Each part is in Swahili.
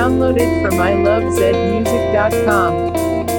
Downloaded from ilovezmusic.com.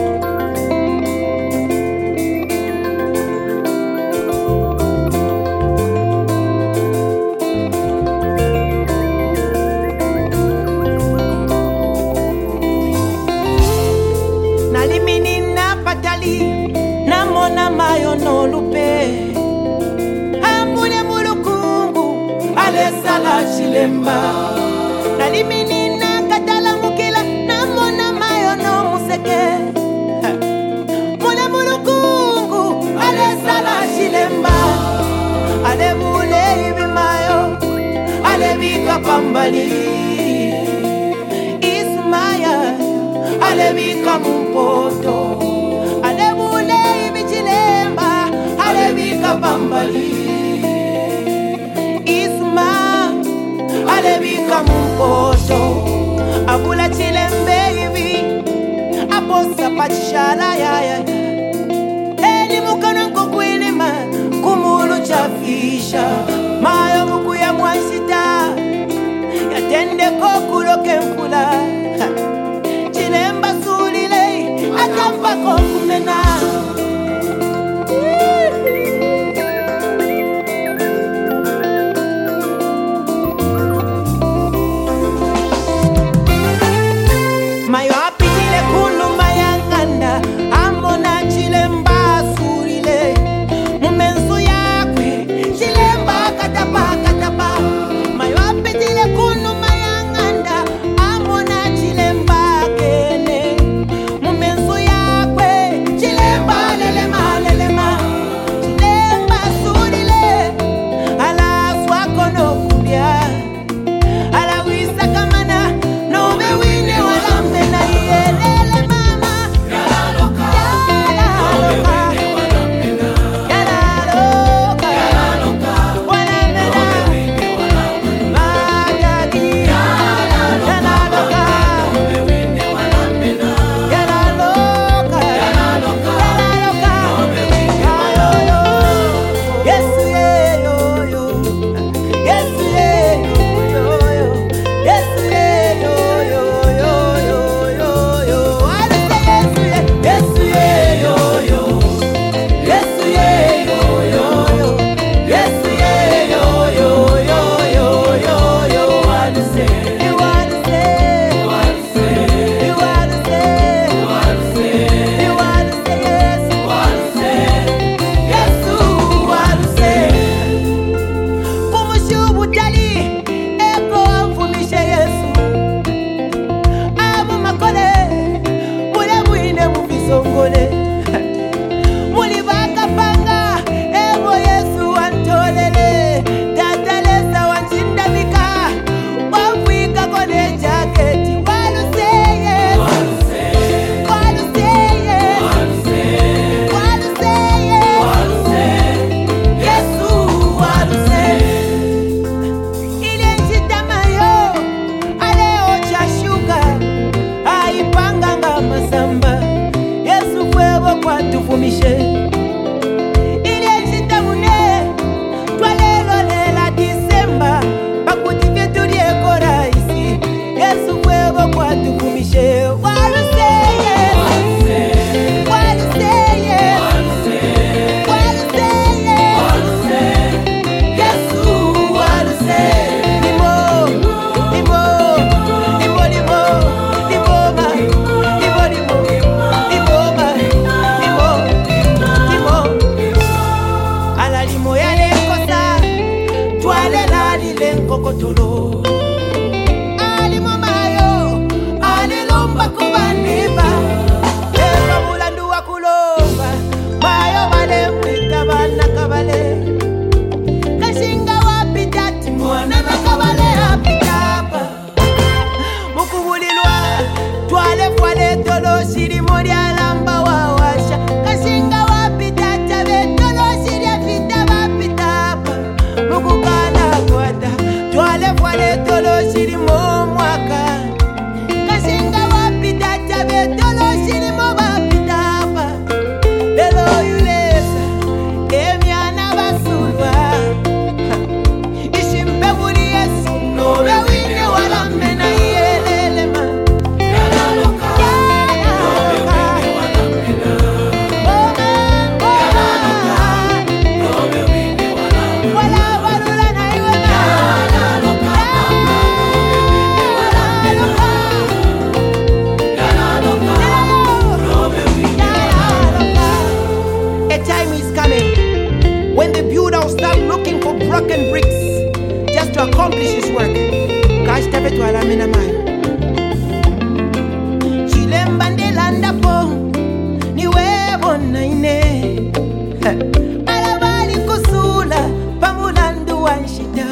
Namona mayo no lupe ambule mulukungu alesala chilemba nalimini nakatala mukila namona mayo no museke mule mulukungu alesala chilemba alebule ibimayo alebika pambali ismaya alebika mumpoto Bambali Isma alebika mumpoto abula chilembe hivi aposa pachishala ya eni mukana nkokwilima kumulu chafisha mayo muku ya mwansita yatende kokuloke mkula chilemba sulile atampa kokumena Twale accomplish his work. Cash tape to Alamina Mayo. Chilemba ndelanda po ni wewe naine. Alabali kusula pamulandu wanshita.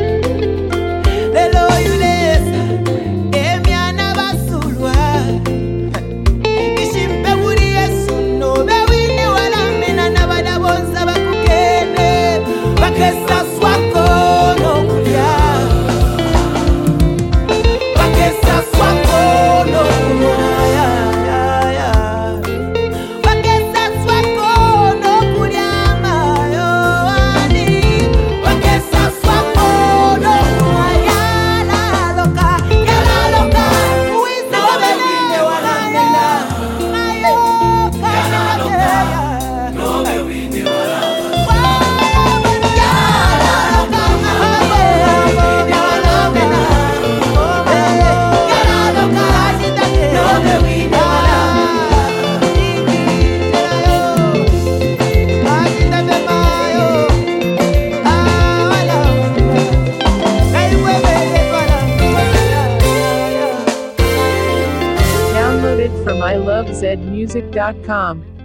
Lelo yulesa emiana basulwa. Ishimpe wuri Yesu no bewine wala mena nabada bonza bakukene. Bakesa swako no kulia. Bakesa swako no kulia. Bakesa swako no kulia mayo ani. Bakesa swako no kulia. Yala loka uiza wabewine wala mena. Mayo kasatea. No bewine wala Downloaded from ilovezmusic.com.